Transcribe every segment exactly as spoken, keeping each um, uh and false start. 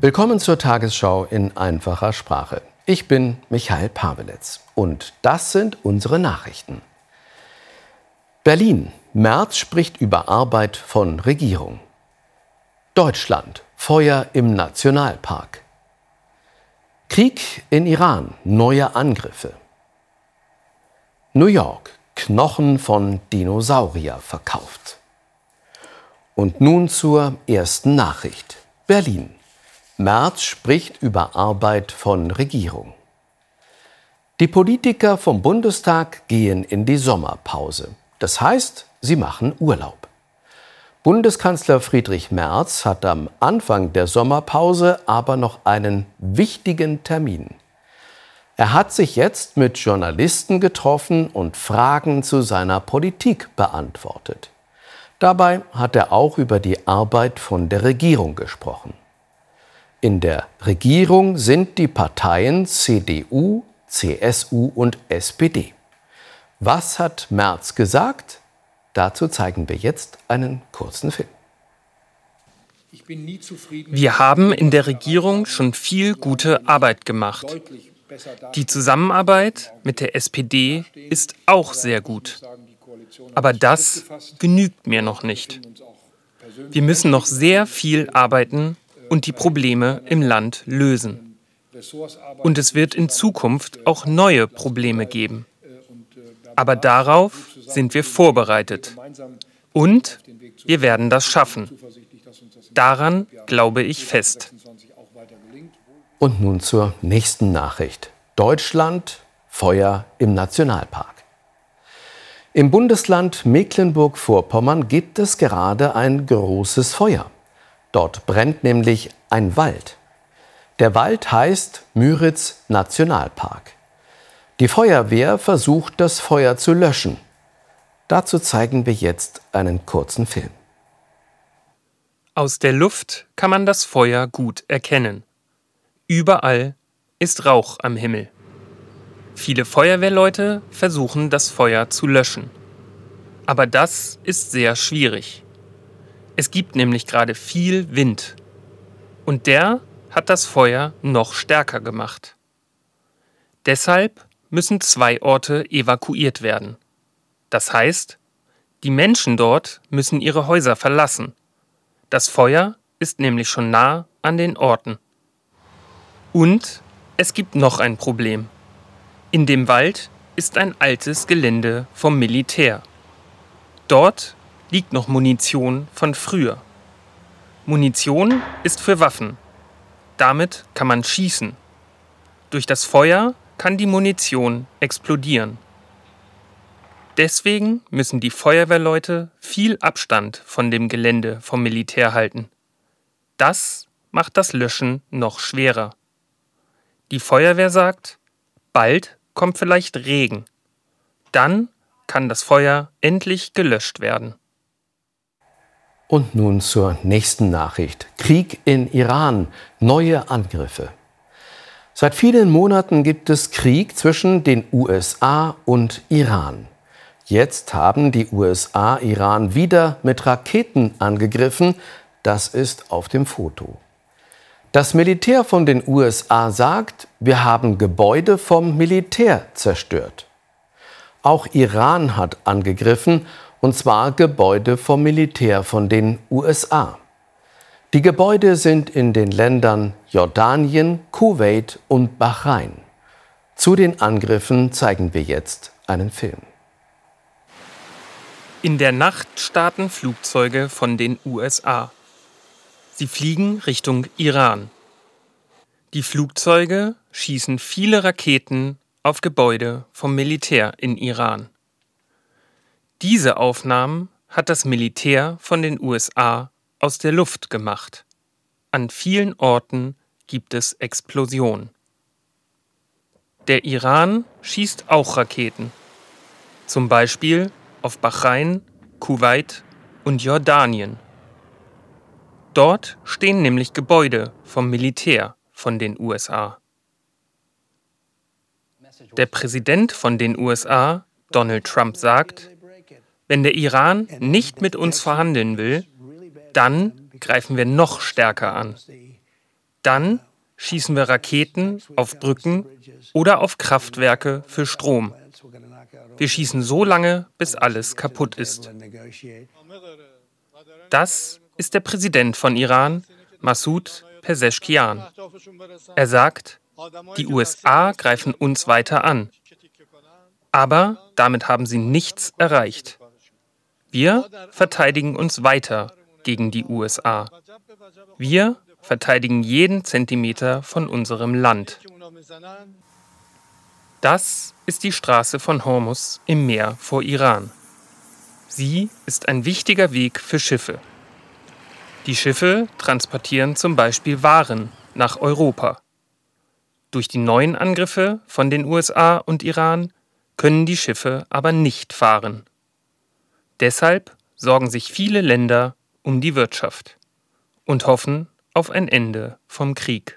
Willkommen zur Tagesschau in einfacher Sprache. Ich bin Michael Pavelitz und das sind unsere Nachrichten. Berlin. Merz spricht über Arbeit von Regierung. Deutschland. Feuer im Nationalpark. Krieg in Iran. Neue Angriffe. New York. Knochen von Dinosaurier verkauft. Und nun zur ersten Nachricht. Berlin. Merz spricht über Arbeit von Regierung. Die Politiker vom Bundestag gehen in die Sommerpause. Das heißt, sie machen Urlaub. Bundeskanzler Friedrich Merz hat am Anfang der Sommerpause aber noch einen wichtigen Termin. Er hat sich jetzt mit Journalisten getroffen und Fragen zu seiner Politik beantwortet. Dabei hat er auch über die Arbeit von der Regierung gesprochen. In der Regierung sind die Parteien C D U, C S U und S P D. Was hat Merz gesagt? Dazu zeigen wir jetzt einen kurzen Film. Wir haben in der Regierung schon viel gute Arbeit gemacht. Die Zusammenarbeit mit der S P D ist auch sehr gut. Aber das genügt mir noch nicht. Wir müssen noch sehr viel arbeiten und die Probleme im Land lösen. Und es wird in Zukunft auch neue Probleme geben. Aber darauf sind wir vorbereitet. Und wir werden das schaffen. Daran glaube ich fest. Und nun zur nächsten Nachricht. Deutschland, Feuer im Nationalpark. Im Bundesland Mecklenburg-Vorpommern gibt es gerade ein großes Feuer. Dort brennt nämlich ein Wald. Der Wald heißt Müritz Nationalpark. Die Feuerwehr versucht, das Feuer zu löschen. Dazu zeigen wir jetzt einen kurzen Film. Aus der Luft kann man das Feuer gut erkennen. Überall ist Rauch am Himmel. Viele Feuerwehrleute versuchen, das Feuer zu löschen. Aber das ist sehr schwierig. Es gibt nämlich gerade viel Wind. Und der hat das Feuer noch stärker gemacht. Deshalb müssen zwei Orte evakuiert werden. Das heißt, die Menschen dort müssen ihre Häuser verlassen. Das Feuer ist nämlich schon nah an den Orten. Und es gibt noch ein Problem. In dem Wald ist ein altes Gelände vom Militär. Dort liegt noch Munition von früher. Munition ist für Waffen. Damit kann man schießen. Durch das Feuer kann die Munition explodieren. Deswegen müssen die Feuerwehrleute viel Abstand von dem Gelände vom Militär halten. Das macht das Löschen noch schwerer. Die Feuerwehr sagt, bald kommt vielleicht Regen. Dann kann das Feuer endlich gelöscht werden. Und nun zur nächsten Nachricht. Krieg in Iran. Neue Angriffe. Seit vielen Monaten gibt es Krieg zwischen den U S A und Iran. Jetzt haben die U S A Iran wieder mit Raketen angegriffen. Das ist auf dem Foto. Das Militär von den U S A sagt, wir haben Gebäude vom Militär zerstört. Auch Iran hat angegriffen, und zwar Gebäude vom Militär von den U S A. Die Gebäude sind in den Ländern Jordanien, Kuwait und Bahrain. Zu den Angriffen zeigen wir jetzt einen Film. In der Nacht starten Flugzeuge von den U S A. Sie fliegen Richtung Iran. Die Flugzeuge schießen viele Raketen auf Gebäude vom Militär in Iran. Diese Aufnahmen hat das Militär von den U S A aus der Luft gemacht. An vielen Orten gibt es Explosionen. Der Iran schießt auch Raketen. Zum Beispiel auf Bahrain, Kuwait und Jordanien. Dort stehen nämlich Gebäude vom Militär von den U S A. Der Präsident von den U S A, Donald Trump, sagt, wenn der Iran nicht mit uns verhandeln will, dann greifen wir noch stärker an. Dann schießen wir Raketen auf Brücken oder auf Kraftwerke für Strom. Wir schießen so lange, bis alles kaputt ist. Das ist der Präsident von Iran, Masoud Pezeshkian. Er sagt, die U S A greifen uns weiter an. Aber damit haben sie nichts erreicht. Wir verteidigen uns weiter gegen die U S A. Wir verteidigen jeden Zentimeter von unserem Land. Das ist die Straße von Hormuz im Meer vor Iran. Sie ist ein wichtiger Weg für Schiffe. Die Schiffe transportieren zum Beispiel Waren nach Europa. Durch die neuen Angriffe von den U S A und Iran können die Schiffe aber nicht fahren. Deshalb sorgen sich viele Länder um die Wirtschaft und hoffen auf ein Ende vom Krieg.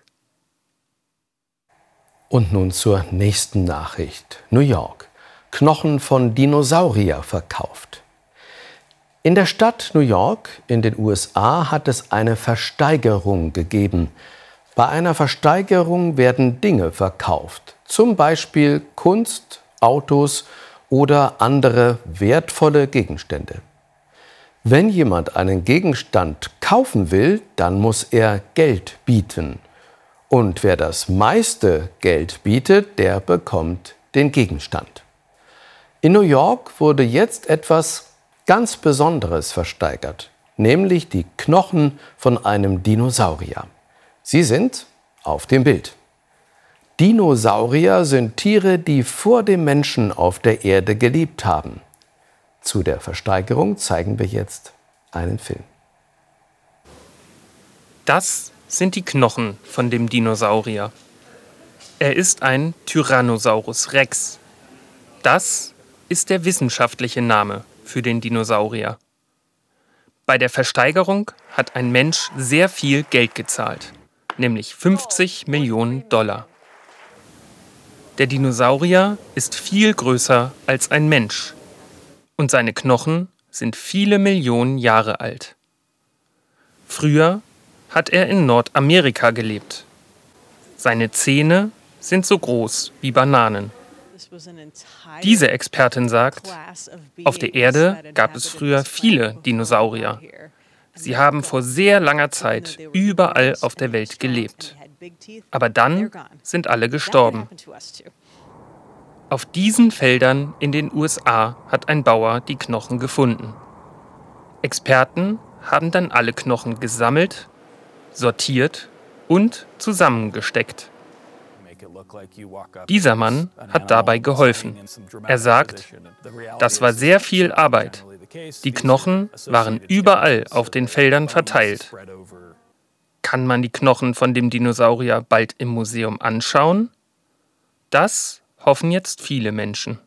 Und nun zur nächsten Nachricht. New York. Knochen von Dinosaurier verkauft. In der Stadt New York in den U S A hat es eine Versteigerung gegeben. Bei einer Versteigerung werden Dinge verkauft, zum Beispiel Kunst, Autos oder andere wertvolle Gegenstände. Wenn jemand einen Gegenstand kaufen will, dann muss er Geld bieten. Und wer das meiste Geld bietet, der bekommt den Gegenstand. In New York wurde jetzt etwas ganz Besonderes versteigert, nämlich die Knochen von einem Dinosaurier. Sie sind auf dem Bild. Dinosaurier sind Tiere, die vor dem Menschen auf der Erde gelebt haben. Zu der Versteigerung zeigen wir jetzt einen Film. Das sind die Knochen von dem Dinosaurier. Er ist ein Tyrannosaurus Rex. Das ist der wissenschaftliche Name für den Dinosaurier. Bei der Versteigerung hat ein Mensch sehr viel Geld gezahlt, nämlich fünfzig Millionen Dollar. Der Dinosaurier ist viel größer als ein Mensch und seine Knochen sind viele Millionen Jahre alt. Früher hat er in Nordamerika gelebt. Seine Zähne sind so groß wie Bananen. Diese Expertin sagt, auf der Erde gab es früher viele Dinosaurier. Sie haben vor sehr langer Zeit überall auf der Welt gelebt. Aber dann sind alle gestorben. Auf diesen Feldern in den U S A hat ein Bauer die Knochen gefunden. Experten haben dann alle Knochen gesammelt, sortiert und zusammengesteckt. Dieser Mann hat dabei geholfen. Er sagt, das war sehr viel Arbeit. Die Knochen waren überall auf den Feldern verteilt. Kann man die Knochen von dem Dinosaurier bald im Museum anschauen? Das hoffen jetzt viele Menschen.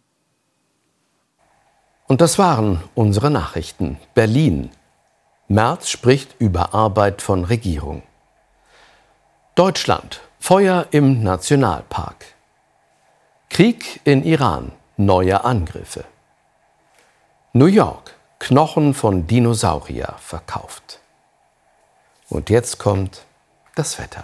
Und das waren unsere Nachrichten. Berlin. Merz spricht über Arbeit von Regierung. Deutschland. Feuer im Nationalpark. Krieg in Iran. Neue Angriffe. New York. Knochen von Dinosaurier verkauft. Und jetzt kommt das Wetter.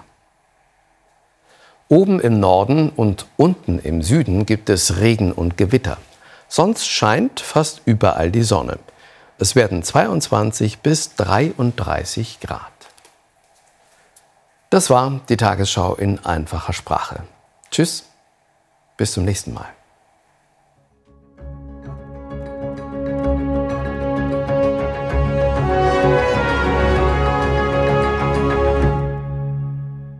Oben im Norden und unten im Süden gibt es Regen und Gewitter. Sonst scheint fast überall die Sonne. Es werden zweiundzwanzig bis dreiunddreißig Grad. Das war die Tagesschau in einfacher Sprache. Tschüss, bis zum nächsten Mal.